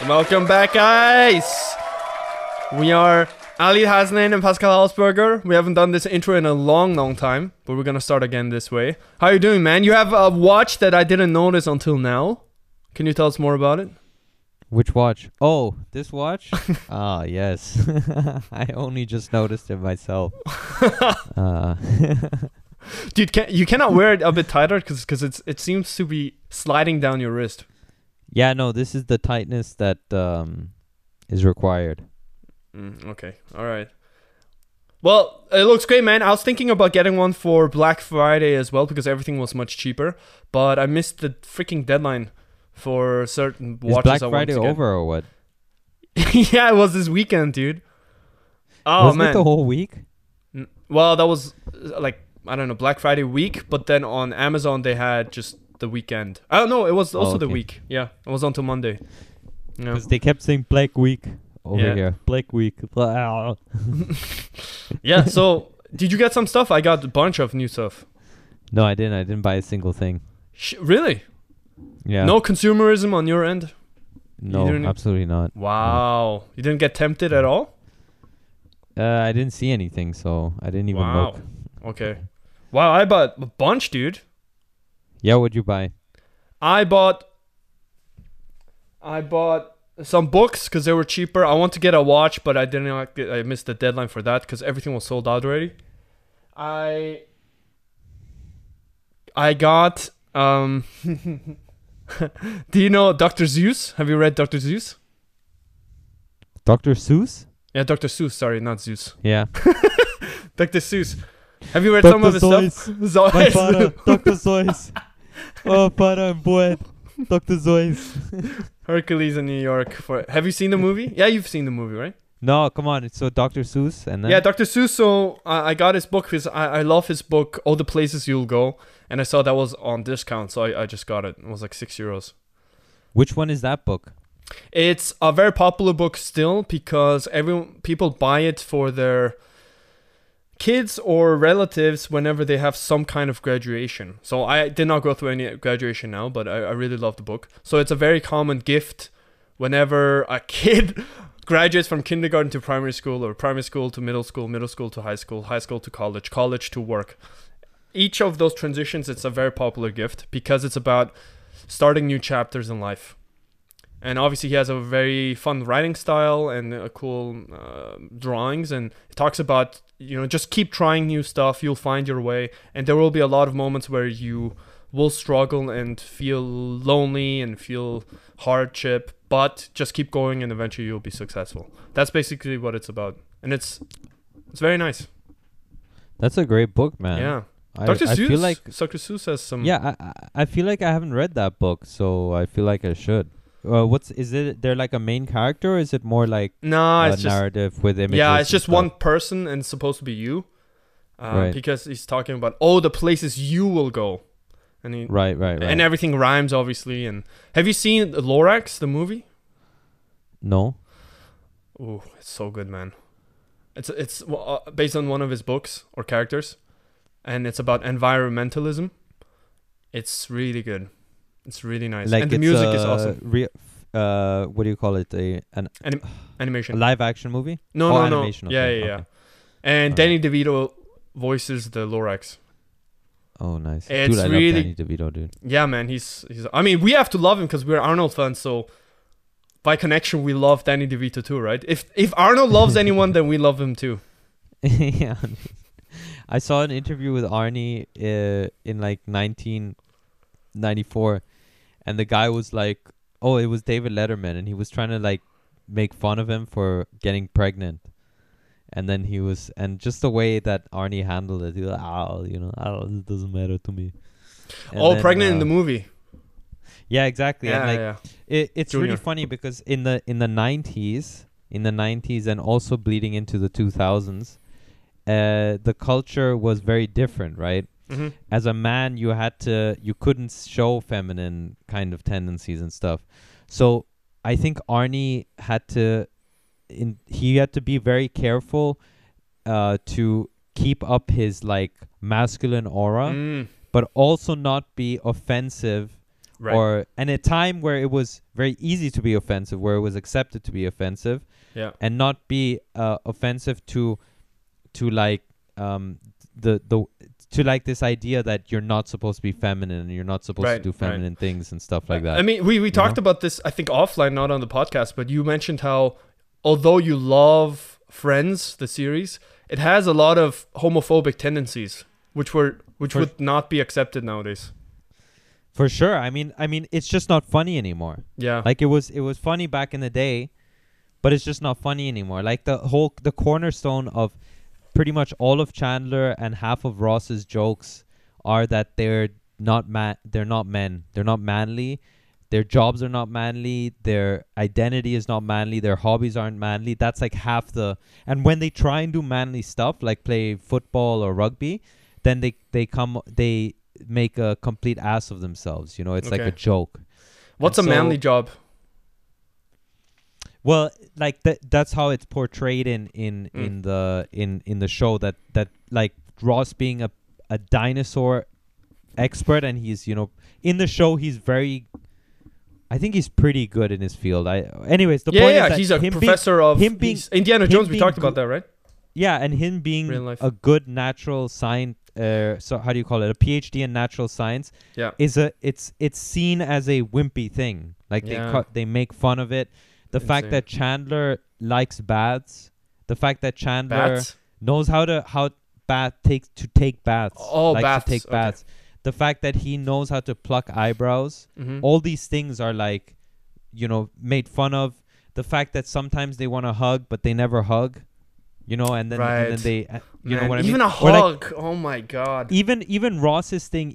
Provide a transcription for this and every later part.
Welcome back, guys! We are Ali Hasnain and Pascal Hausberger. We haven't done this intro in a long time, but we're gonna start again this way. How are you doing, man? You have a watch that I didn't notice until now. Can you tell us more about it? Which watch? Oh, this watch? Ah, yes. I only just noticed it myself. Dude, you cannot wear it a bit tighter because it seems to be sliding down your wrist. Yeah, no, this is the tightness that is required. Okay, all right. Well, it looks great, man. I was thinking about getting one for Black Friday as well because everything was much cheaper, but I missed the freaking deadline for certain watches. Is Black I wanted Friday to get. over or what? Yeah, it was this weekend, dude. Oh, Wasn't man. it the whole week? Well, that was I don't know, Black Friday week, but then on Amazon they had just the weekend. I don't know, it was also the week. Yeah, it was until Monday. Yeah. Because they kept saying Black Week over here. Black Week. Yeah, so did you get some stuff? I got a bunch of new stuff. No, I didn't. I didn't buy a single thing. Really? Yeah. No consumerism on your end? No, absolutely not. Wow. No. You didn't get tempted at all? I didn't see anything, so I didn't even look. Okay. Wow, I bought a bunch, dude. Yeah, what'd you buy? I bought some books because they were cheaper. I want to get a watch, but I missed the deadline for that because everything was sold out already. I got do you know Dr. Seuss? Have you read Dr. Seuss? Dr. Seuss? Yeah, Dr. Seuss, sorry, not Zeus. Yeah. Dr. Seuss. Have you read some of his stuff? My father, Dr. Seuss. Oh, father, I'm bored. Dr. Seuss. Hercules in New York. Have you seen the movie? Yeah, you've seen the movie, right? No, come on. It's so Dr. Seuss and then... Yeah, Dr. Seuss. So I got his book because I love his book, All the Places You'll Go. And I saw that was on discount, so I just got it. It was like €6. Which one is that book? It's a very popular book still because people buy it for their kids or relatives whenever they have some kind of graduation. So I did not go through any graduation now, but I really love the book. So it's a very common gift whenever a kid graduates from kindergarten to primary school or primary school to middle school to high school to college to work. Each of those transitions, it's a very popular gift because it's about starting new chapters in life. And obviously he has a very fun writing style and cool drawings. And it talks about, just keep trying new stuff. You'll find your way. And there will be a lot of moments where you will struggle and feel lonely and feel hardship. But just keep going and eventually you'll be successful. That's basically what it's about. And it's very nice. That's a great book, man. Yeah. Dr. Seuss, feel like Dr. Seuss has some... Yeah, I feel like I haven't read that book, so I feel like I should. Is it there like a main character or is it more like it's narrative with images? Yeah, it's just one person and it's supposed to be you. Right. Because he's talking about the places you will go. And right. And everything rhymes, obviously. And have you seen Lorax, the movie? No. Oh, it's so good, man. It's based on one of his books or characters. And it's about environmentalism. It's really good. It's really nice. Like and the music is awesome. What do you call it? Animation. A live action movie? No. Animation. Yeah. Okay. And Danny DeVito voices the Lorax. Oh, nice. It's dude, I really, love Danny DeVito, dude. Yeah, man. He's. I mean, we have to love him because we're Arnold fans. So by connection, we love Danny DeVito too, right? If Arnold loves anyone, then we love him too. Yeah. I saw an interview with Arnie in like 1994. And the guy was like, it was David Letterman, and he was trying to like make fun of him for getting pregnant. And then and just the way that Arnie handled it, he was like, it doesn't matter to me. And pregnant in the movie. Yeah, exactly. Yeah, and yeah. It's Junior. Really funny because in the 90s and also bleeding into the 2000s, the culture was very different, right? Mm-hmm. As a man, you couldn't show feminine kind of tendencies and stuff. So I think Arnie had to be very careful to keep up his like masculine aura, but also not be offensive Right. or and a time where it was very easy to be offensive, where it was accepted to be offensive, Yeah. and not be offensive to like the to like this idea that you're not supposed to be feminine and you're not supposed to do feminine things and stuff like that. I mean, we talked about this, I think, offline, not on the podcast, but you mentioned how, although you love Friends, the series, it has a lot of homophobic tendencies, which would not be accepted nowadays. For sure. I mean, it's just not funny anymore. Yeah. Like it was funny back in the day, but it's just not funny anymore. Like the cornerstone of pretty much all of Chandler and half of Ross's jokes are that they're not men. They're not manly. Their jobs are not manly. Their identity is not manly. Their hobbies aren't manly. That's like half the. And when they try and do manly stuff, like play football or rugby, then they make a complete ass of themselves. You know, it's like a joke. What's a manly job? Well, like that's how it's portrayed in the show that like Ross being a dinosaur expert, and he's, you know, in the show he's very, I think he's pretty good in his field. Anyways, the point is that he's a professor of Indiana Jones. We talked about that, right? Yeah, and him being a good natural science. So how do you call it? A PhD in natural science. Yeah, it's seen as a wimpy thing. Like they make fun of it. The fact that Chandler likes baths, the fact that Chandler knows how to take baths, baths. To take baths. The fact that he knows how to pluck eyebrows, all these things are like, you know, made fun of. The fact that sometimes they want to hug but they never hug, you know, and then they, you know what I mean? Even a hug, like, oh my god. Even Ross's thing,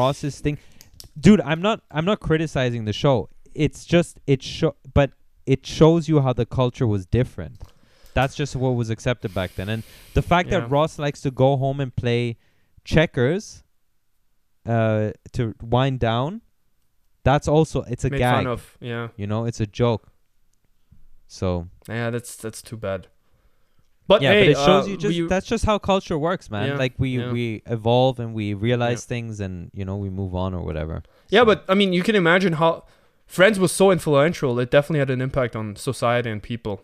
dude. I'm not criticizing the show. It's just but it shows you how the culture was different. That's just what was accepted back then. And the fact that Ross likes to go home and play checkers to wind down, that's also, it's a gag. Fun of, you know, it's a joke. So yeah, that's too bad. But yeah, but it shows you that's just how culture works, man. Like we evolve and we realize things, and, you know, we move on or whatever. Yeah, but I mean, you can imagine how Friends was so influential. It definitely had an impact on society and people.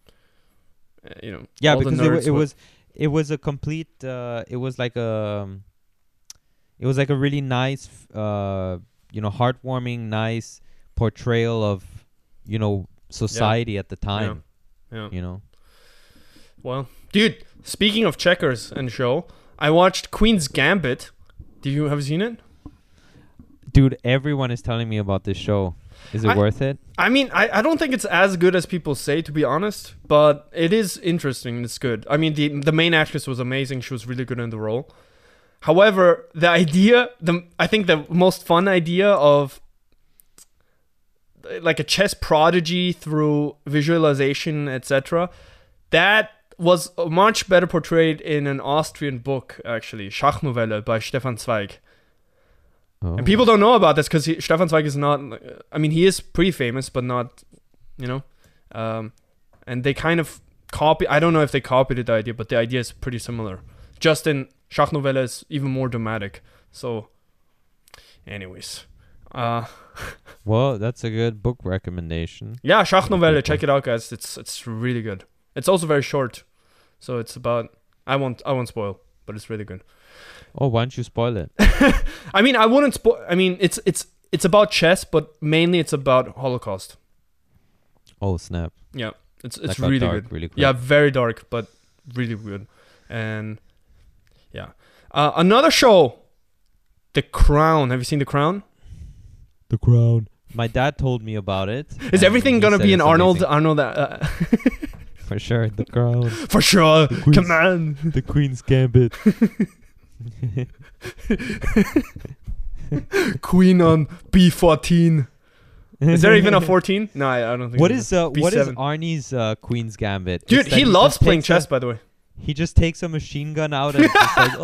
You know. Yeah, because it was a complete. It was like a really nice, you know, heartwarming, nice portrayal of, you know, society at the time. Yeah. You know. Well, dude, speaking of checkers and show, I watched Queen's Gambit. Have you seen it? Dude, everyone is telling me about this show. Is it worth it? I mean, I don't think it's as good as people say, to be honest, but it is interesting. It's good. I mean, the main actress was amazing. She was really good in the role. However, the idea, I think the most fun idea of like a chess prodigy through visualization, etc., that was much better portrayed in an Austrian book, actually, Schachnovelle by Stefan Zweig. Oh. And people don't know about this because Stefan Zweig is not, I mean, he is pretty famous, but not, you know, and they kind of I don't know if they copied the idea, but the idea is pretty similar. Just in Schachnovelle is even more dramatic. So, anyways. Well, that's a good book recommendation. Yeah, Schachnovelle, check it out, guys. It's really good. It's also very short. So it's about, I won't spoil, but it's really good. Oh, why don't you spoil it? I mean, I wouldn't spoil. I mean, it's about chess, but mainly it's about Holocaust. Oh, snap. Yeah, it's really dark, good. Really quick. Yeah, very dark, but really good. And yeah, another show, The Crown. Have you seen The Crown? The Crown. My dad told me about it. Is everything gonna be an Arnold? For sure, The Crown. For sure. Come on. The Queen's Gambit. Queen on B14. Is there even a 14? No, I don't think. What is Arnie's Queen's Gambit? Dude, he loves playing chess, by the way. He just takes a machine gun out and just like,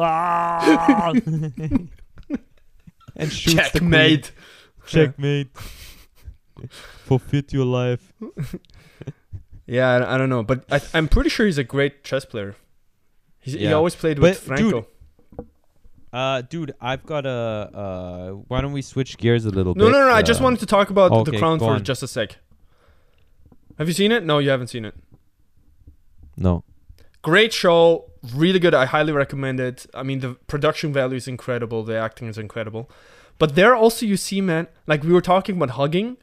and shoots Checkmate. Checkmate. Forfeit your life. Yeah, I don't know, but I'm pretty sure he's a great chess player. He always played with Franco. Dude, Dude, I've got a. Why don't we switch gears a little No, bit? no, no. I just wanted to talk about The okay, Crown go for on. just a sec. Have you seen it? No, you haven't seen it. No. Great show, really good. I highly recommend it. I mean, the production value is incredible. The acting is incredible. But there also you see, man, like we were talking about hugging.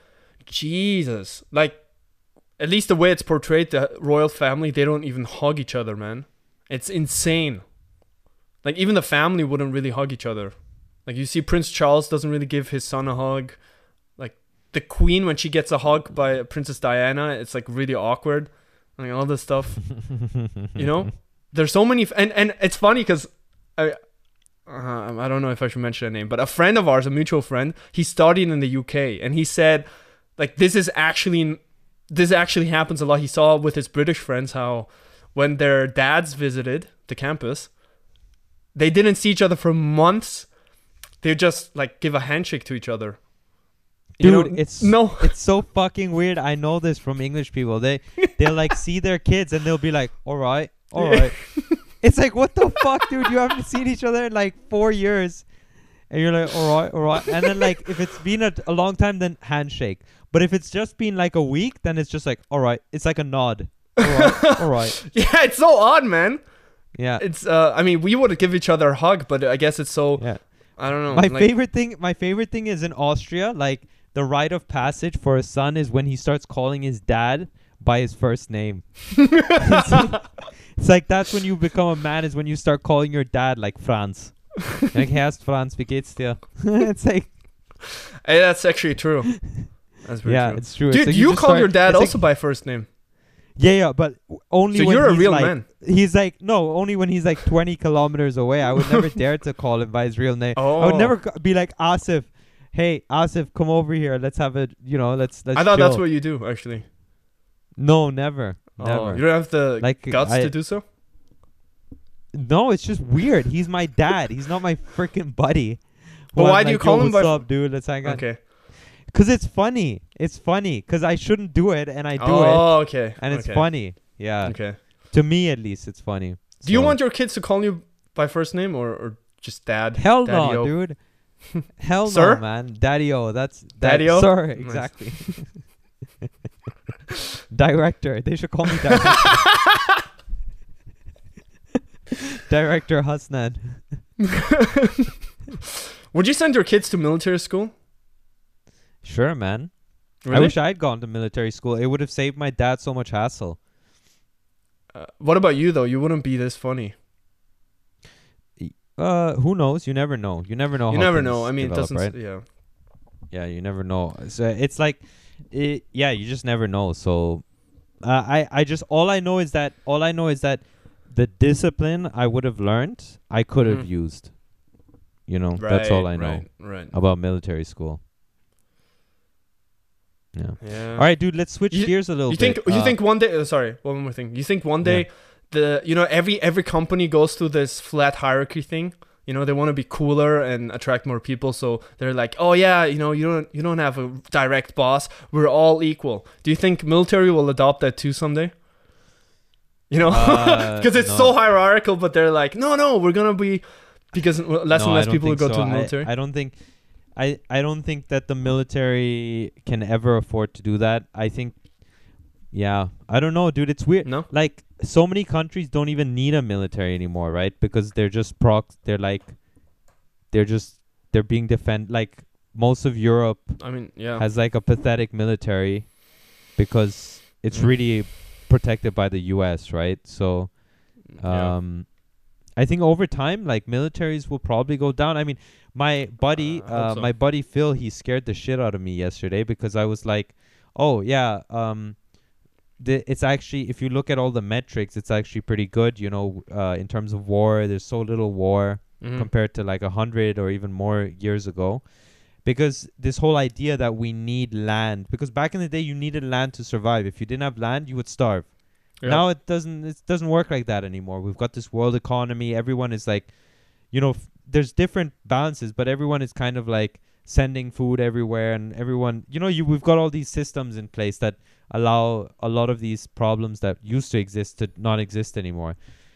Jesus. Like, at least the way it's portrayed, the royal family, they don't even hug each other, man. It's insane. Like, even the family wouldn't really hug each other. Like, you see Prince Charles doesn't really give his son a hug. Like, the queen, when she gets a hug by Princess Diana, it's like really awkward. Like, all this stuff. You know? There's so many... And it's funny because... I don't know if I should mention a name, but a friend of ours, a mutual friend, he studied in the UK, and he said, like, this actually happens a lot. He saw with his British friends how when their dads visited the campus, they didn't see each other for months. They just like give a handshake to each other. Dude, it's so fucking weird. I know this from English people. They'll like see their kids and they'll be like, all right. It's like, what the fuck, dude? You haven't seen each other in like 4 years. And you're like, all right. And then like, if it's been a long time, then handshake. But if it's just been like a week, then it's just like, all right. It's like a nod. All right. Yeah, it's so odd, man. Yeah. It's, I mean, we would give each other a hug, but I guess it's so, yeah. I don't know. My favorite thing is in Austria, like the rite of passage for a son is when he starts calling his dad by his first name. It's like that's when you become a man, is when you start calling your dad like Franz. Like, heißt Franz, wie geht's dir? It's like, hey, that's actually true. That's very true. It's true. Dude, like you call your dad also like, by first name. Yeah, but only so when you're a he's real like, man. He's like, no, only when he's like 20 kilometers away. I would never dare to call him by his real name. Oh. I would never be like, Asif, hey, Asif, come over here. Let's have a, let's I thought chill. that's what you do, actually. No, never. Oh, you don't have the like, guts to do so? No, it's just weird. He's my dad. He's not my freaking buddy. But why do you call him what's by... up, dude? Let's hang out. Okay. Because it's funny. It's funny. Because I shouldn't do it, and I do it. Oh, okay. And it's funny. Yeah. Okay. To me, at least, it's funny. Do you want your kids to call you by first name or just dad? Hell Daddy-o? no, dude. Hell Sir? no, man. Daddy-o. That's... Daddy-o? Sir, Nice. exactly. Director. They should call me director. Director Hasnan. Would you send your kids to military school? Sure, man. Really? I wish I'd gone to military school. It would have saved my dad so much hassle. What about you, though? You wouldn't be this funny. Who knows? You never know. You never know. You how never things know. I mean, it develop, doesn't... right? Yeah. Yeah, you never know. So it's like, yeah, you just never know. So, I just all I know is that the discipline I would have learned, I could have used. That's all I know Right. about military school. Yeah. Yeah. All right, dude. Let's switch gears a little bit. You think one day? Sorry, one more thing. You think one day, every company goes through this flat hierarchy thing. They want to be cooler and attract more people, so they're like, oh yeah, you don't have a direct boss. We're all equal. Do you think military will adopt that too someday? Because it's so hierarchical, but they're like, no, we're gonna be, because less and less people will go to the military. I don't think that the military can ever afford to do that. I think, yeah, I don't know, dude. It's weird. No, like so many countries don't even need a military anymore, right? Because they're just they're being defended. Like most of Europe, I mean, yeah, has like a pathetic military because it's really protected by the US, right? So, I think over time, like militaries will probably go down. I mean, my buddy Phil, he scared the shit out of me yesterday because I was like, oh yeah, it's actually, if you look at all the metrics, it's actually pretty good. In terms of war, there's so little war compared to like 100 or even more years ago. Because this whole idea that we need land, because back in the day you needed land to survive. If you didn't have land, you would starve. Yep. Now it doesn't work like that anymore. We've got this world economy. Everyone is like, there's different balances, but everyone is kind of like sending food everywhere, and everyone, we've got all these systems in place that allow a lot of these problems that used to exist to not exist anymore.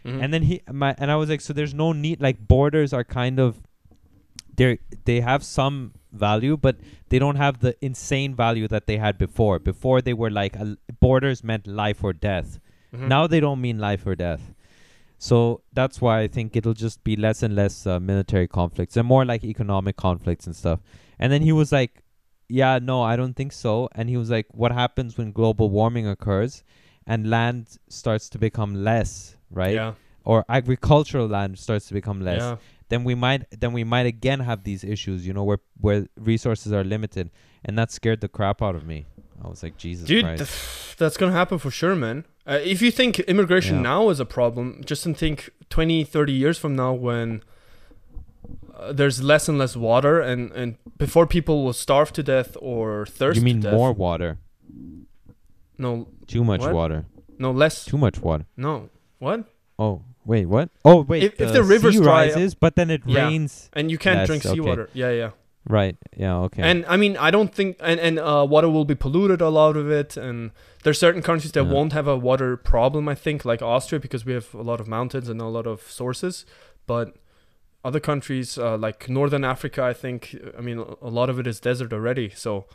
Mhm. And then I was like, so there's no need, like borders are kind of, they have some value, but they don't have the insane value that they had before. Before they were like, borders meant life or death. Mhm. Now they don't mean life or death. So that's why I think it'll just be less and less military conflicts and more like economic conflicts and stuff. And then he was like, yeah, no, I don't think so. And he was like, what happens when global warming occurs and land starts to become less, right? Yeah. Or agricultural land starts to become less. Yeah. Then we might again have these issues, you know, where resources are limited. And that scared the crap out of me. I was like, Jesus Dude, Christ. that's gonna happen for sure, man. If you think immigration Yeah. now is a problem, just think 20, 30 years from now when there's less and less water, and before people will starve to death or thirst You mean to death. more water? No, Too much What? water. no, less. Too much water. No. What? Oh, wait, what? Oh, wait. If the rivers sea dry up- rises, but then it Yeah. rains. And you can't Less, drink okay. seawater. Yeah, yeah. Right. Yeah, okay. And I mean, I don't think, and water will be polluted, a lot of it, and there's certain countries that Yeah. won't have a water problem, I think, like Austria, because we have a lot of mountains and a lot of sources. But other countries, like Northern Africa, I think, I mean, a lot of it is desert already. So,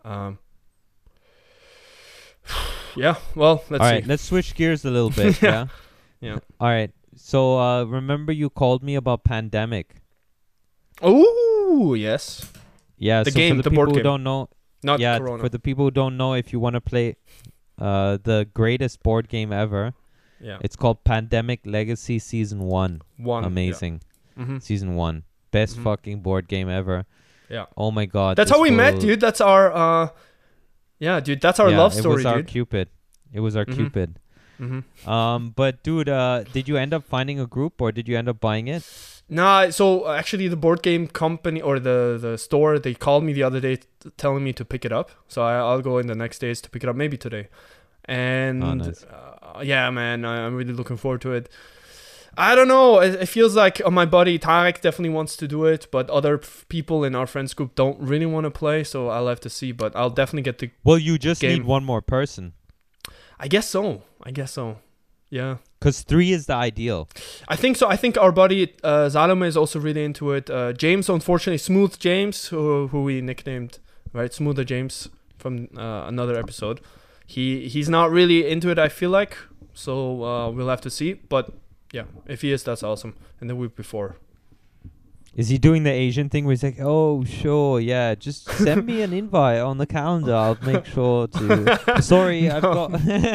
yeah, well, let's All see. right, let's switch gears a little bit. Yeah. Yeah. All right. So remember you called me about Pandemic? Oh, yes. Yeah. The so game, for the the board people who game. don't know, Not yeah, Corona. for the people who don't know, if you want to play the greatest board game ever, Yeah. it's called Pandemic Legacy Season 1. One. Amazing. Yeah. Hmm. Season 1. Best Mhm. fucking board game ever. Yeah. Oh my god. That's this how we met, will- dude. That's our, yeah, dude, that's our Yeah, love it story, was our dude. Cupid. It was our Mhm. Cupid. Mm-hmm. But dude, did you end up finding a group or did you end up buying it? Nah, so actually the board game company or the store, they called me the other day telling me to pick it up. So I'll go in the next days to pick it up, maybe today. And Oh, nice. yeah, man, I'm really looking forward to it. I don't know. It feels like my buddy Tarek definitely wants to do it, but other people in our friends group don't really want to play. So I'll have to see. But I'll definitely get the. Well, you just Game. need one more person. I guess so. Yeah. Because 3 is the ideal. I think so. I think our buddy Salome is also really into it. James, unfortunately, Smooth James, who we nicknamed, right, Smoother James from another episode. He's not really into it, I feel like. So we'll have to see. But yeah, if he is, that's awesome. And the week before. Is he doing the Asian thing where he's like, oh, sure, yeah, just send me an invite on the calendar. I'll make sure to. Sorry, I've got.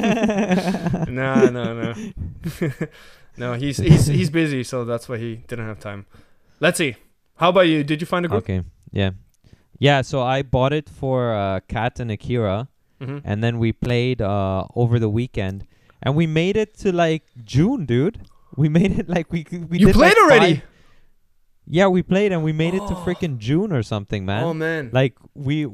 No. No, he's busy, so that's why he didn't have time. Let's see. How about you? Did you find a group? Okay, yeah. Yeah, so I bought it for Kat and Akira, Mm-hmm. and then we played over the weekend, and we made it to like June, dude. We made it like we You did, played like, already? 5. Yeah, we played and we made it to Oh. freaking June or something, man. Oh man. Like we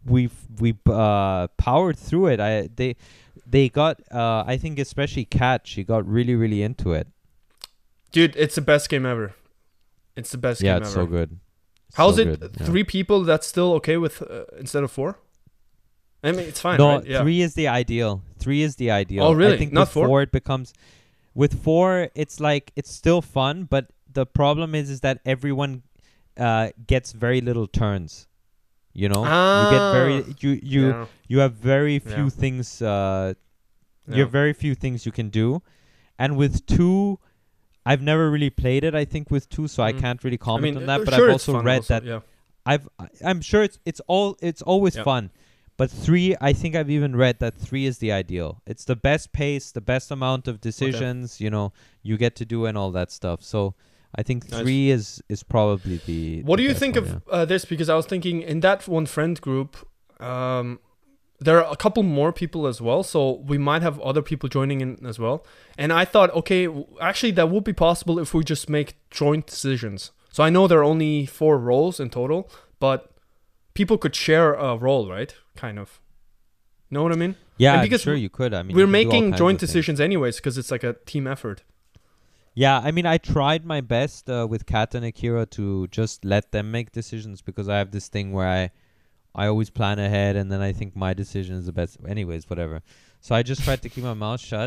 powered through it. They got I think especially Kat, she got really into it. Dude, it's the best game ever. It's the best Yeah, game it's ever. so good. How's So it? good, yeah. 3 people, that's still okay with instead of 4? I mean, it's fine, No, right? Yeah. 3 is the ideal. 3 is the ideal. Oh, really? I think Not with 4? 4 it becomes with 4 it's like it's still fun, but the problem is that everyone gets very little turns. You know? You get very Yeah. you have very few Yeah. things Yeah. you have very few things you can do. And with 2 I've never really played it, I think, with 2, so I Mm. can't really comment on that. But sure I've it's also fun read that yeah. I'm sure it's always Yeah. fun. But 3, I think I've even read that 3 is the ideal. It's the best pace, the best amount of decisions, you know, you get to do and all that stuff. So I think Nice. 3 is probably the What the do you best think one, of this? Because I was thinking in that one friend group, there are a couple more people as well, so we might have other people joining in as well. And I thought, okay, actually that would be possible if we just make joint decisions. So I know there are only 4 roles in total, but people could share a role, right? Kind of. Know what I mean? Yeah, And I'm because sure you could. I mean, We're you can do all making kinds joint of things. decisions anyways because it's like a team effort. Yeah, I mean, I tried my best with Kat and Akira to just let them make decisions because I have this thing where I always plan ahead and then I think my decision is the best. Anyways, whatever. So I just tried to keep my mouth shut.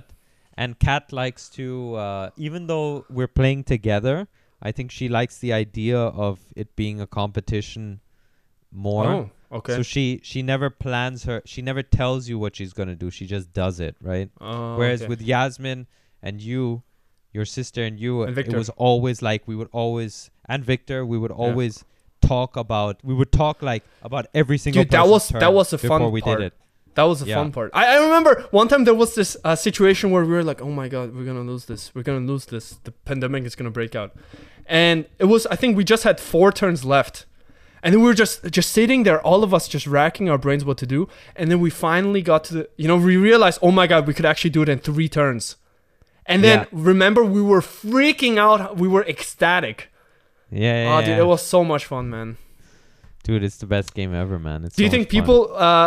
And Kat likes to, even though we're playing together, I think she likes the idea of it being a competition more. Oh, okay. So she never plans she never tells you what she's gonna do. She just does it, right? Whereas okay. with Yasmin and you, your sister and you, And it Victor. was always like we would always, and Victor, we would always talk about like about every single Dude, that was the fun before we part. did it. That was the fun part. I remember one time there was this situation where we were like, oh my god, we're gonna lose this. The pandemic is gonna break out. And it was, I think we just had 4 turns left. And then we were just sitting there, all of us just racking our brains what to do. And then we finally got to we realized, oh my god, we could actually do it in 3 turns. And then remember, we were freaking out. We were ecstatic. Yeah. Dude, it was so much fun, man. Dude, it's the best game ever, man. It's do you think people,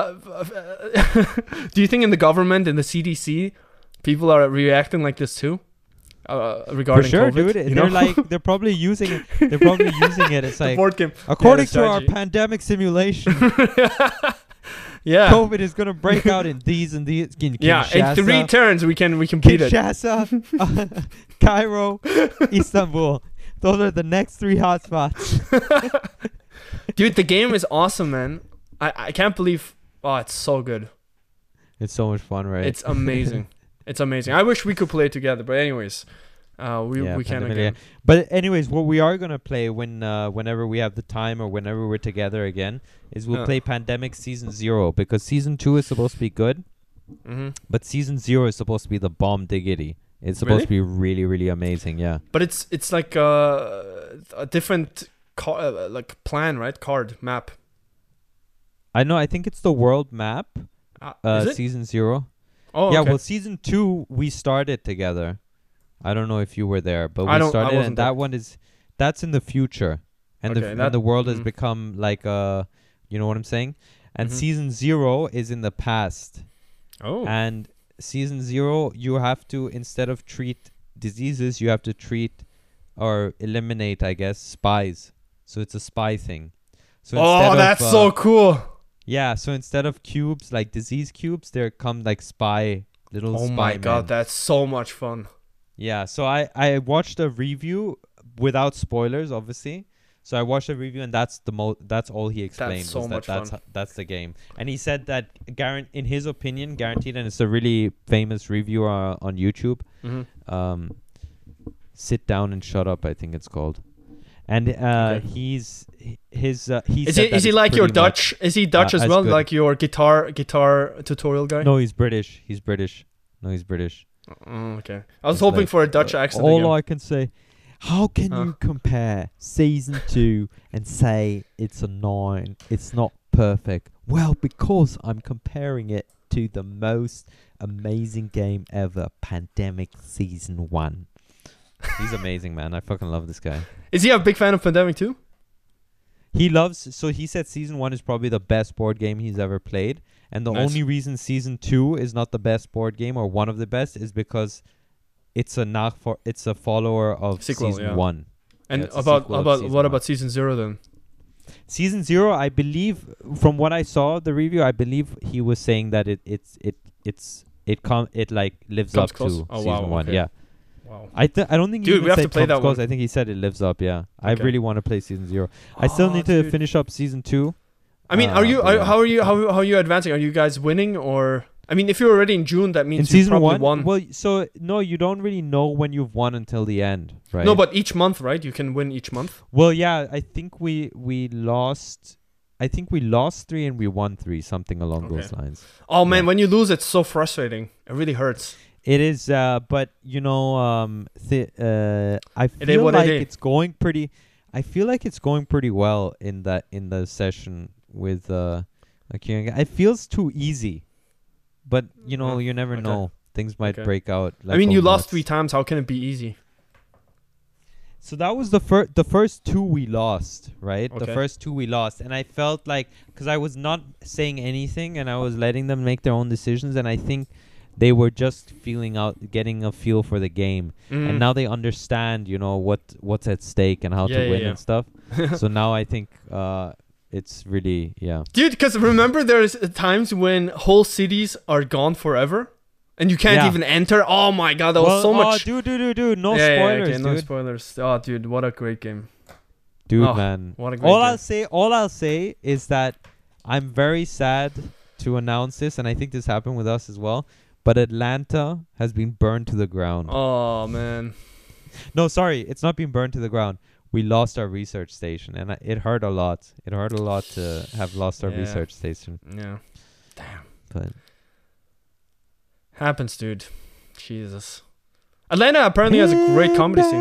do you think in the government, in the CDC, people are reacting like this too? Regarding for sure, COVID, dude. They're probably using it. They're probably using it. It's like, board game. According to our pandemic simulation, COVID is gonna break out in these and these. In in 3 turns we can beat it. Kinshasa, Cairo, Istanbul. Those are the next 3 hotspots. Dude, the game is awesome, man. I can't believe. Oh, it's so good. It's so much fun, right? It's amazing. It's amazing. I wish we could play together, but anyways, we can't again. But anyways, what we are gonna play whenever we have the time or whenever we're together again is we'll play Pandemic Season 0, because Season 2 is supposed to be good, but Season 0 is supposed to be the bomb diggity. It's supposed to be really, really amazing. Yeah. But it's like a different plan, right? Card map. I know. I think it's the world map. Is it? Season 0. Oh, yeah. okay. Well, Season 2 we started together. I don't know if you were there, but I we started, wasn't and there. that's in the future, and the world has become like you know what I'm saying? And Season 0 is in the past. Oh. And Season 0, you have to, instead of treat diseases, you have to treat or eliminate, I guess, spies. So it's a spy thing. So that's so cool. Yeah, so instead of cubes, like disease cubes, there come like little spy Oh my god, men. that's so much fun. Yeah, so I watched a review without spoilers, obviously. So I watched a review, and that's all he explained. That's so much fun. That's the game. And he said that in his opinion, guaranteed, and it's a really famous reviewer on YouTube. Sit Down and Shut Up, I think it's called. And is he like your Dutch? Is he Dutch as well, good. like your guitar tutorial guy? No, he's British. No, he's British. Oh, okay. I was hoping for a Dutch accent. All again. I can say, how can you compare Season 2 and say it's a 9? It's not perfect. Well, because I'm comparing it to the most amazing game ever, Pandemic Season 1. He's amazing, man. I fucking love this guy. Is he a big fan of Pandemic too? He said Season 1 is probably the best board game he's ever played. And the only reason Season 2 is not the best board game, or one of the best, is because it's a follower of Season 1. And about Season 0 then? Season 0, I believe, from what I saw the review, I believe he was saying that it lives up to Season 1. Okay. Yeah. Wow. I don't think we have to play that close. one. I think he said it lives up. Yeah. Okay. I really want to play Season 0. I still need to finish up Season 2. I mean, how are you advancing? Are you guys winning, or I mean, if you're already in June, that means in you Season probably 1 won. Well, so no, you don't really know when you've won until the end, right? No, but each month, right? You can win each month. Well, yeah, I think we lost. I think we lost 3 and we won 3, something along those lines. Oh man, when you lose, it's so frustrating. It really hurts. It is, but you know, I feel like it's going pretty. I feel like it's going pretty well in the session with it feels too easy, but you know, you never know. Things might break out. I mean, you lost 3 times. How can it be easy? So that was the first 2 we lost, right? Okay. The first 2 we lost, and I felt like, because I was not saying anything and I was letting them make their own decisions, and I think they were just getting a feel for the game, and now they understand, you know, what's at stake and how to win and stuff. So now I think it's really, dude. Because remember, there's times when whole cities are gone forever. and you can't Yeah. even enter. Oh my god, that was so much. Dude, no Yeah, spoilers, okay, no dude. spoilers. Oh, dude, what a great game. Dude, Oh, man. what a great All game. I'll say is that I'm very sad to announce this, and I think this happened with us as well. But Atlanta has been burned to the ground. Oh man. No, sorry, it's not been burned to the ground. We lost our research station, and it hurt a lot. It hurt a lot to have lost our Yeah. research station. Yeah. Damn. But Happens, dude. Jesus. Atlanta apparently has a great comedy scene.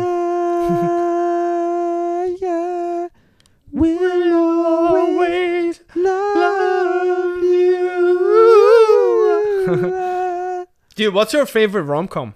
Yeah, we'll always love you. Dude, what's your favorite rom-com?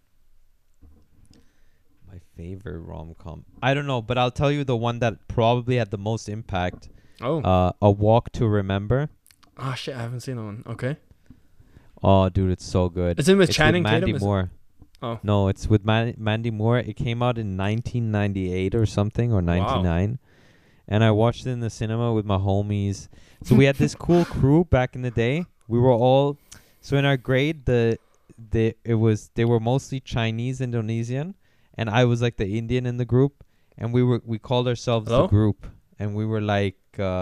My favorite rom-com. I don't know, but I'll tell you the one that probably had the most impact. Oh. A Walk to Remember. Ah, shit, I haven't seen that one. Okay. Oh, dude, it's so good. Is it with It's Channing with Mandy Tatum? Moore. Oh. No, it's with Mandy Moore. It came out in 1998 or something, or 99. And I watched it in the cinema with my homies. So we had this cool crew back in the day. We were all... So in our grade, they were mostly Chinese, Indonesian. And I was like the Indian in the group. And we called ourselves Hello? the group. And we were like...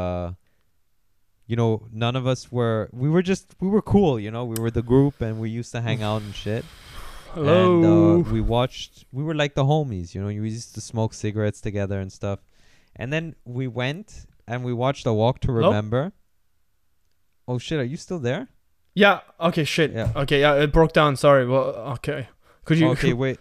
none of us were... We were cool, you know? We were the group and we used to hang out and shit. Hello. And we were like the homies, you know? We used to smoke cigarettes together and stuff. And then we went and we watched A Walk to Hello? Remember. Oh shit, are you still there? Yeah. Okay. Shit. Yeah. Okay. Yeah. It broke down. Sorry. Well. Okay. Could you? Okay, wait.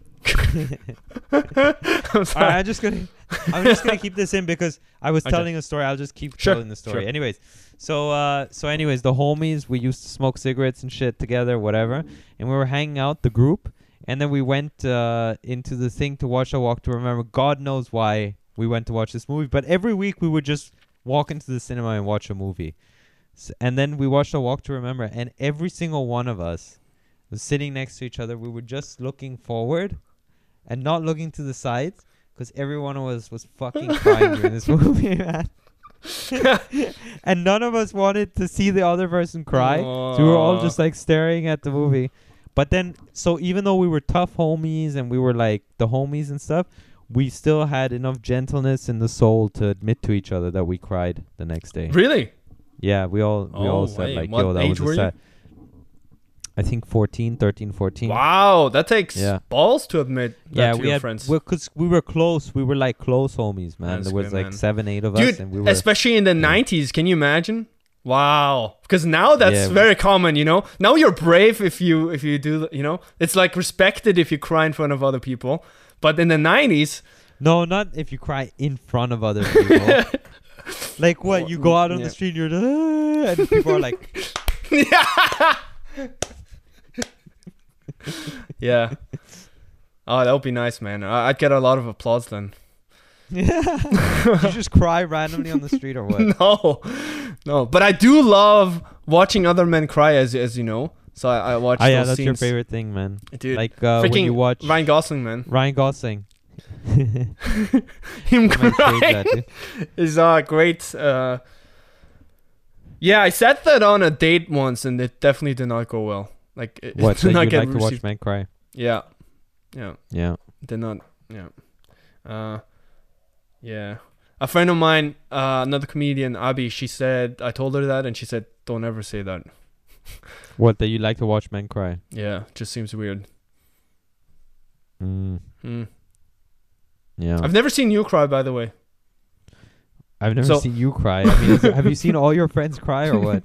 I'm sorry. I'm just gonna keep this in because I was Okay. telling a story. I'll just keep Sure, telling the story. sure. Anyways, so anyways, the homies, we used to smoke cigarettes and shit together, whatever, and we were hanging out, the group, and then we went into the thing to watch A Walk to Remember. God knows why we went to watch this movie, but every week we would just walk into the cinema and watch a movie. And then we watched A Walk to Remember, and every single one of us was sitting next to each other. We were just looking forward and not looking to the sides because everyone was fucking crying during this movie, man. And none of us wanted to see the other person cry. So we were all just like staring at the movie. But then, so even though we were tough homies and we were like the homies and stuff, we still had enough gentleness in the soul to admit to each other that we cried the next day. Really? Yeah, we all said wait, like, what yo, that age was were a you? sad. I think 13, 14. Wow, that takes Yeah. balls to admit that Yeah, to we your had friends. because we were close. We were like close homies, man. That's There was good, like man. 7, 8 of Dude, us, and we were. especially in the 90s, can you imagine? Wow. Because now that's Yeah. very common, you know? Now you're brave if you do, you know? It's like respected if you cry in front of other people. But in the 90s, No, not if you cry in front of other people. Like what? You go out on Yeah. the street, and you're and people are like, yeah. Yeah. Oh, that would be nice, man. I'd get a lot of applause then. you just cry randomly on the street or what? No. But I do love watching other men cry, as you know. So I watch Oh yeah, those that's scenes. your favorite thing, man. Dude, Like when freaking you watch Ryan Gosling, man. Ryan Gosling. Him I might trade that, crying dude. is great. Yeah, I said that on a date once, and it definitely did not go well. Like, it What? did That not you get like to watch received. men cry? Yeah, Yeah. did not. Yeah, yeah. A friend of mine, another comedian, Abby, she said, I told her that, and she said, "Don't ever say that." What? That you like to watch men cry? Yeah, just seems weird. Mm, Hmm. yeah. I've never seen you cry, by the way. I've never So- seen you cry. I mean, have you seen all your friends cry or what?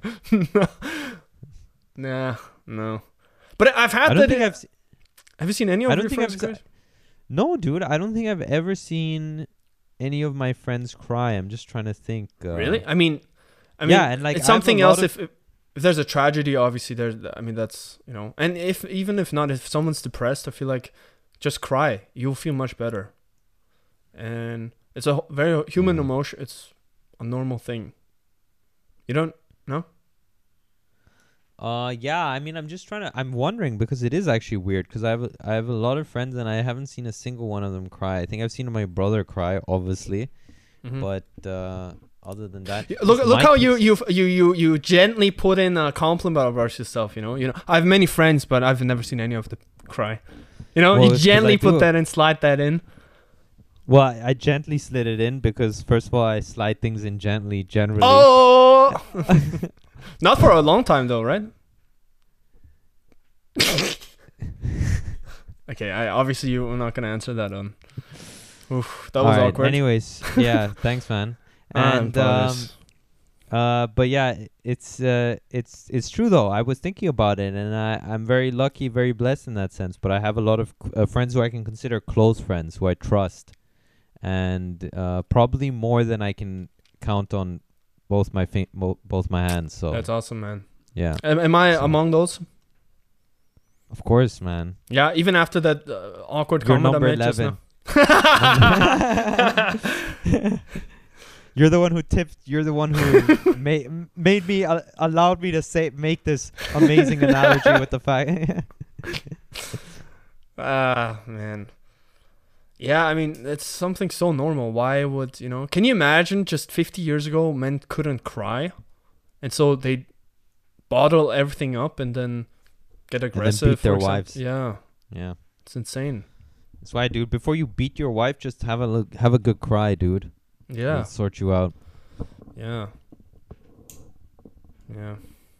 Nah, no. But I've had I that. don't think I've. Have you seen any of I your don't think friends I've. cry? No, dude. I don't think I've ever seen any of my friends cry. I'm just trying to think. Really? I mean, yeah, and like it's I have a something lot else. of- If there's a tragedy, obviously there's. I mean, that's, you know. And even if not, if someone's depressed, I feel like just cry. You'll feel much better. And it's a very human Mm. emotion. It's a normal thing. You don't know? Yeah. I mean, I'm wondering because it is actually weird because I have a lot of friends and I haven't seen a single one of them cry. I think I've seen my brother cry, obviously, Mhm. but other than that, Look how you gently put in a compliment about yourself. You know. I have many friends, but I've never seen any of them cry. You know, Well, you it's 'cause gently I do put it. that in, slide that in. Well, I gently slid it in because first of all, I slide things in gently, generally. Oh, not for a long time though, right? Okay, obviously you were not gonna answer that one. Oof, that was Alright, awkward. anyways, yeah, thanks, man. And Apologies. but yeah, it's true though. I was thinking about it, and I'm very lucky, very blessed in that sense. But I have a lot of friends who I can consider close friends, who I trust, and probably more than I can count on both my both my hands. So That's awesome, man. yeah, Am I So- among those? of course, man. Yeah, even after that awkward You're comment I number made just 11. now. You're the one who tipped. You're the one who made me allowed me to make this amazing analogy with the fact. Man. Yeah, I mean, it's something so normal. Why would, can you imagine just 50 years ago men couldn't cry? And so they bottle everything up and then get aggressive. beat their for example. wives. Yeah, Yeah, it's insane. that's why, dude. Before you beat your wife, just have a good cry, dude. Yeah, It'll sort you out. yeah. Yeah.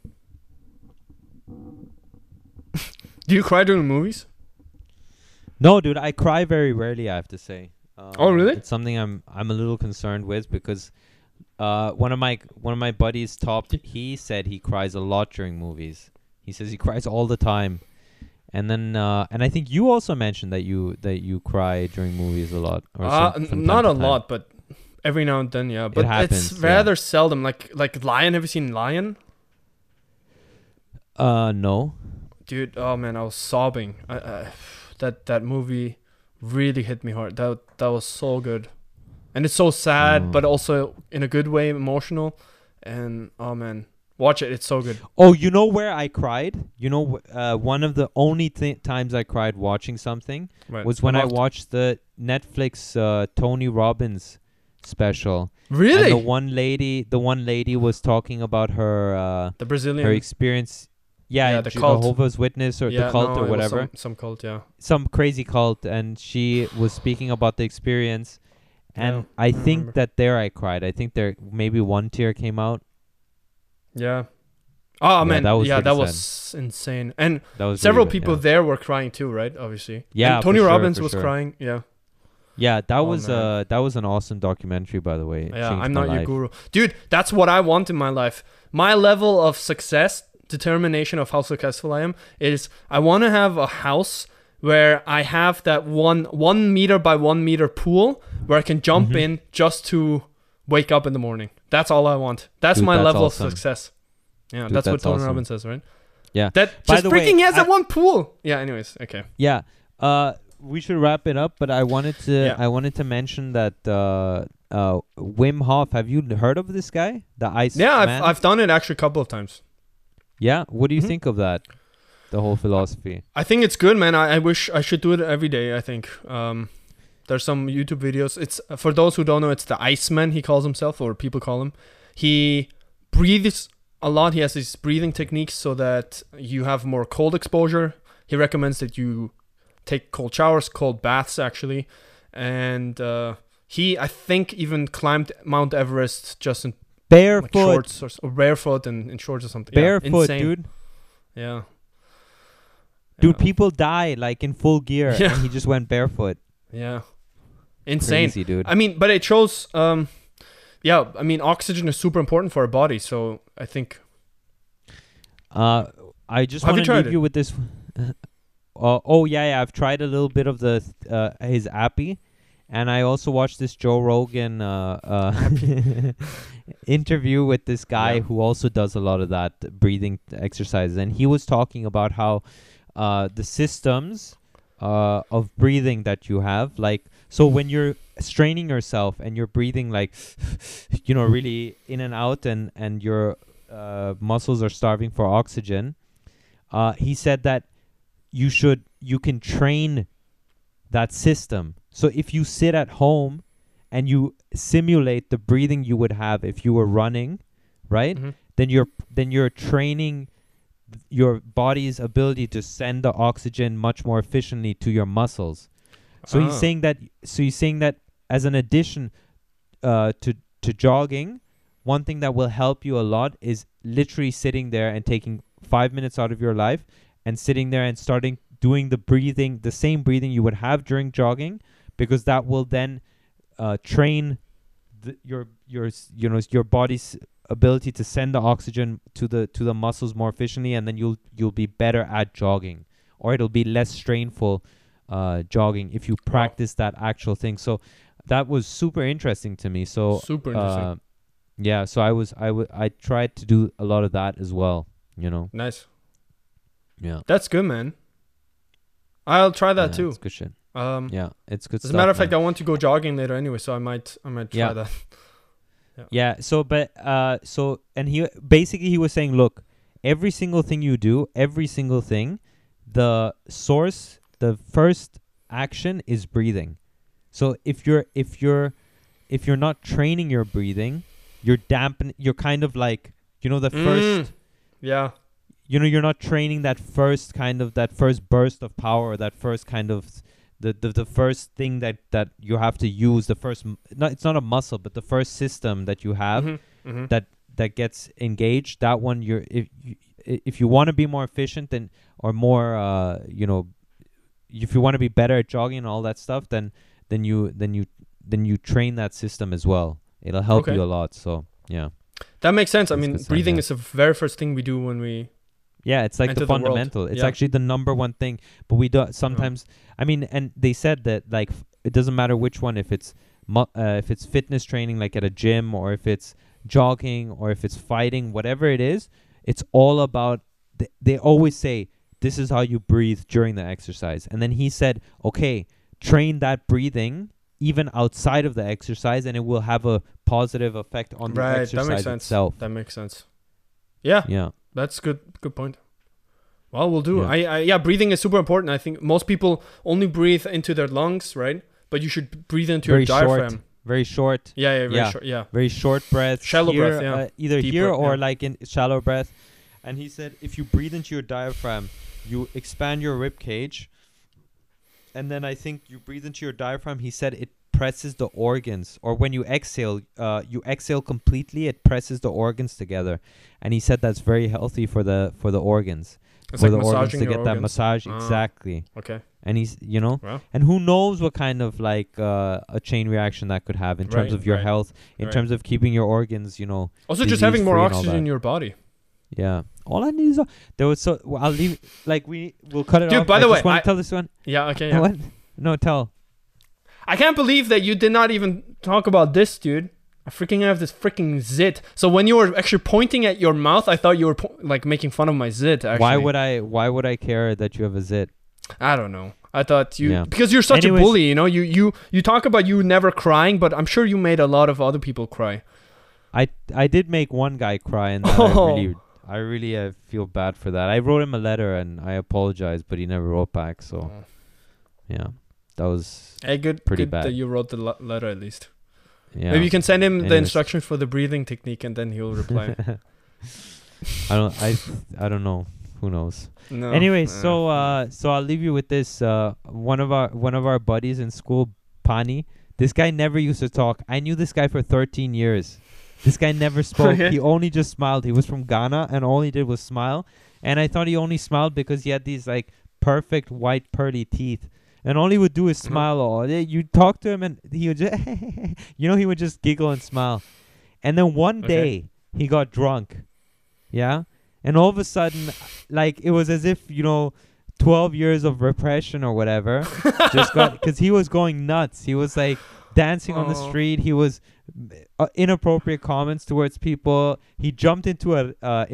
Do you cry during movies? No, dude, I cry very rarely. I have to say. Oh, really? It's something I'm a little concerned with because one of my buddies he said he cries a lot during movies. He says he cries all the time, and then and I think you also mentioned that you cry during movies a lot. Or from Not time a to time. lot, but every now and then, yeah. But happens, it's yeah. rather seldom. Like Lion. Have you seen Lion? No. Dude, oh man, I was sobbing. That movie really hit me hard. That was so good, and it's so sad, but also in a good way, emotional. And oh man, watch it. It's so good. Oh, you know where I cried? You know, one of the only times I cried watching something Right. was when I watched the Netflix Tony Robbins special. Really? And the one lady was talking about her The Brazilian. her experience. Yeah, the cult. Jehovah's Witness or the cult no, or it was whatever. Some cult, yeah. Some crazy cult, and she was speaking about the experience. And Yeah, I think remember. that there I cried. I think there maybe one tear came out. Yeah. Oh Yeah, man, that was that really was insane. And That was several really good, people yeah. there were crying too, right? Obviously. Yeah, And Tony for sure, Robbins for was sure. crying. Yeah. Yeah, that Oh, was man. that was an awesome documentary, by the way. It Yeah, changed I'm my not your life. guru. Dude, that's what I want in my life. My level of success, determination of how successful I am, is I want to have a house where I have that 1 meter by 1 meter pool where I can jump Mhm. in just to wake up in the morning. That's all I want. That's Dude, my that's level awesome. of success. Yeah, Dude, that's what that's Tony awesome. Robbins says, right? Yeah. That By just the way, freaking has I- that one pool. Yeah, anyways, okay. Yeah. We should wrap it up, but I wanted Yeah. to mention that Wim Hof. Have you heard of this guy? The Ice Yeah, Man? I've done it actually a couple of times. Yeah. What do you Mhm. think of that? The whole philosophy. I think it's good, man. I wish I should do it every day. I think there's some YouTube videos. It's for those who don't know, it's the Iceman. He calls himself, or people call him. He breathes a lot. He has these breathing techniques so that you have more cold exposure. He recommends that you take cold showers, cold baths, actually, and he, I think, even climbed Mount Everest just in Barefoot. shorts or barefoot and in shorts or something. Yeah, Barefoot, insane. dude. Yeah. Dude, Yeah. people die like in full gear, Yeah. and he just went barefoot. Yeah. Insane. Crazy, dude. I mean, but it shows, oxygen is super important for our body. So I think, I just Have want you to tried leave it? you with this. I've tried a little bit of his appy, and I also watched this Joe Rogan interview with this guy Yeah. who also does a lot of that breathing exercises, and he was talking about how the systems of breathing that you have, like, so when you're straining yourself and you're breathing like really in and out, and your muscles are starving for oxygen, he said that you can train that system. So if you sit at home and you simulate the breathing you would have if you were running, right? Mm-hmm. Then you're training your body's ability to send the oxygen much more efficiently to your muscles. So he's saying that as an addition to jogging, one thing that will help you a lot is literally sitting there and taking 5 minutes out of your life and sitting there and starting doing the same breathing you would have during jogging, because that will then train your body's ability to send the oxygen to the muscles more efficiently, and then you'll be better at jogging, or it'll be less strainful jogging if you practice that actual thing. So that was super interesting to me. So super interesting. Yeah, so I tried to do a lot of that as well, Nice. Yeah. That's good, man. I'll try that too. It's good shit. Yeah, it's good as stuff. a matter of fact, man. I want to go jogging later anyway, so I might try that. Yeah. So and he was saying, look, every single thing you do, every single thing, the first action is breathing. So if you're not training your breathing, you're kind of like, the first, yeah, you're not training that first burst of power, or that first kind of the first thing that you have to use, it's not a muscle, but the first system that you have that gets engaged. That one, if you want to be more efficient or more if you want to be better at jogging and all that stuff, then you train that system as well. It'll help you a lot. So yeah, that makes sense. I That's mean, good stuff, breathing yeah. is the very first thing we do when we it's like enter the the world. fundamental. It's Yeah. actually the number one thing. But we do sometimes. I mean, and they said that like it doesn't matter which one. If it's fitness training, like at a gym, or if it's jogging, or if it's fighting, whatever it is, it's all about. They always say this is how you breathe during the exercise. And then he said, okay, train that breathing even outside of the exercise, and it will have a positive effect on the exercise itself. That makes sense. Yeah. That's good point. Well, we'll do. Yeah. Breathing is super important. I think most people only breathe into their lungs, right? But you should breathe into your diaphragm. Very short. Very short. Yeah. Very short breath. Shallow here, breath, yeah. Either Deep here breath, or yeah. like in shallow breath. And he said if you breathe into your diaphragm, you expand your rib cage. And then I think you breathe into your diaphragm. He said it presses the organs, or when you exhale completely, it presses the organs together. And he said that's very healthy for the organs. It's for like the organs massaging to your get that organs. massage. Exactly. Okay. And he's, Wow. and who knows what kind of like a chain reaction that could have in terms of your health, in terms of keeping your organs, Also, just having more disease-free and all oxygen in that. your body. Yeah. All I need is I'll leave. Like we'll cut it Dude, off. by the way, just want to tell this one. Yeah. Okay. Yeah. What? No, tell. I can't believe that you did not even talk about this, dude. I freaking have this freaking zit. So when you were actually pointing at your mouth, I thought you were like making fun of my zit. Actually, Why would I care that you have a zit? I don't know. I thought you, Yeah. because you're such Anyways. a bully. You talk about you never crying, but I'm sure you made a lot of other people cry. I did make one guy cry, and that I really feel bad for that. I wrote him a letter and I apologized, but he never wrote back. So yeah, that was Good pretty good bad. that you wrote the letter at least. yeah. Maybe you can send him the Anyways. instructions for the breathing technique, and then he'll reply. I don't know. Who knows? No. Anyway, so I'll leave you with this. One of our buddies in school, Pani. This guy never used to talk. I knew this guy for 13 years. This guy never spoke. Okay. He only just smiled. He was from Ghana, and all he did was smile. And I thought he only smiled because he had these like perfect white pearly teeth. And all he would do is smile all day. You talk to him, and he would just, he would just giggle and smile. And then one day he got drunk. Yeah. And all of a sudden, like, it was as if, 12 years of repression or whatever just got, because he was going nuts. He was like dancing on the street. He was inappropriate comments towards people. He jumped into a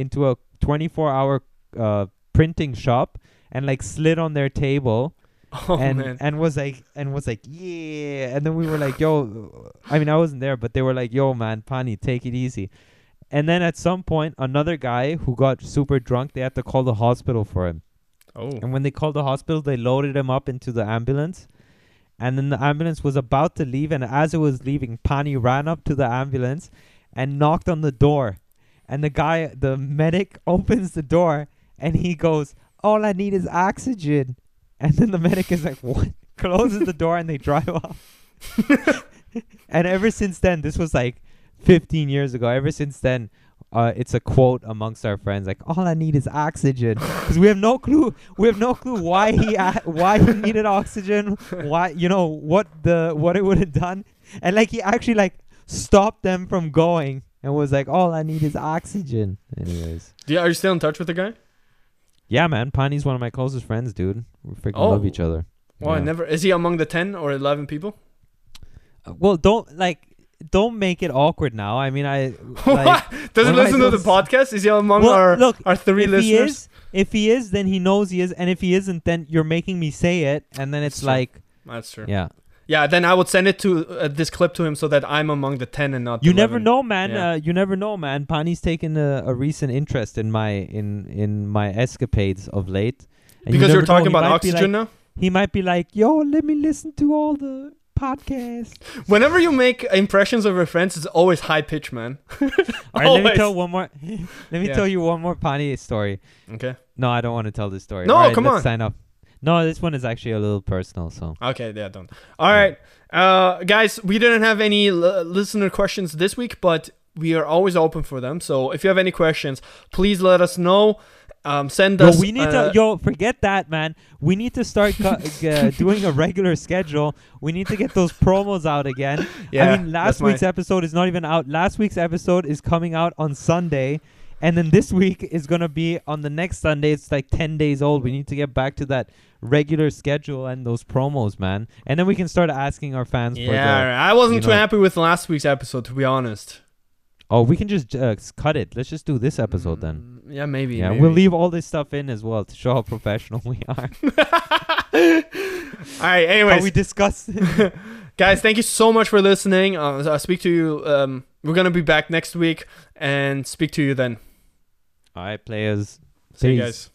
24-hour printing shop and like slid on their table. And was like yeah. And then we were like, yo, I mean, I wasn't there, but they were like, yo, man, Pani, take it easy. And then at some point, another guy who got super drunk, they had to call the hospital for him. Oh. And when they called the hospital, they loaded him up into the ambulance. And then the ambulance was about to leave, and as it was leaving, Pani ran up to the ambulance and knocked on the door. And the medic opens the door, and he goes, "All I need is oxygen." And then the medic is like, "What?" Closes the door, and they drive off. And ever since then, this was like 15 years ago. Ever since then, it's a quote amongst our friends, like, "All I need is oxygen," because we have no clue. We have no clue why he needed oxygen. Why, what it would have done, and like he actually like stopped them from going and was like, "All I need is oxygen." Anyways, Are you still in touch with the guy? yeah, man, Pani's one of my closest friends, dude. We freaking love each other. Well, Yeah. Is he among the 10 or 11 people? Well, don't make it awkward now. I mean, What? Does he what am I listen to the supposed podcast? Is he among Well, our 3 listeners? If he is, then he knows he is, and if he isn't, then you're making me say it, and then it's That's true. like, That's true. yeah. Yeah, then I would send it to this clip to him so that I'm among the 10 and not the You 11. never know, man. Yeah. You never know, man. Pani's taken a recent interest in my escapades of late. And Because you you're never know, talking he about might be oxygen like, now? He might be like, "Yo, let me listen to all the podcasts." Whenever you make impressions of your friends, it's always high pitch, man. All right, let me Always. tell one more. Let me Yeah. tell you one more Pani story. Okay. No, I don't want to tell this story. No, All right, come let's on. Sign up. No, this one is actually a little personal. So Okay, yeah, don't. All right. Guys, we didn't have any listener questions this week, but we are always open for them. So if you have any questions, please let us know. Send us. we need to. Forget that, man. We need to start doing a regular schedule. We need to get those promos out again. Yeah, I mean, last week's episode is not even out. Last week's episode is coming out on Sunday. And then this week is going to be on the next Sunday. It's like 10 days old. We need to get back to that regular schedule and those promos, man. And then we can start asking our fans for I wasn't too happy with last week's episode, to be honest. Oh, we can just cut it. Let's just do this episode then. Yeah, maybe. Yeah, maybe. we'll leave all this stuff in as well to show how professional we are. All right, anyways. How we discussed it. Guys, thank you so much for listening. I'll speak to you. We're going to be back next week and speak to you then. All right, players. See you Peace. guys.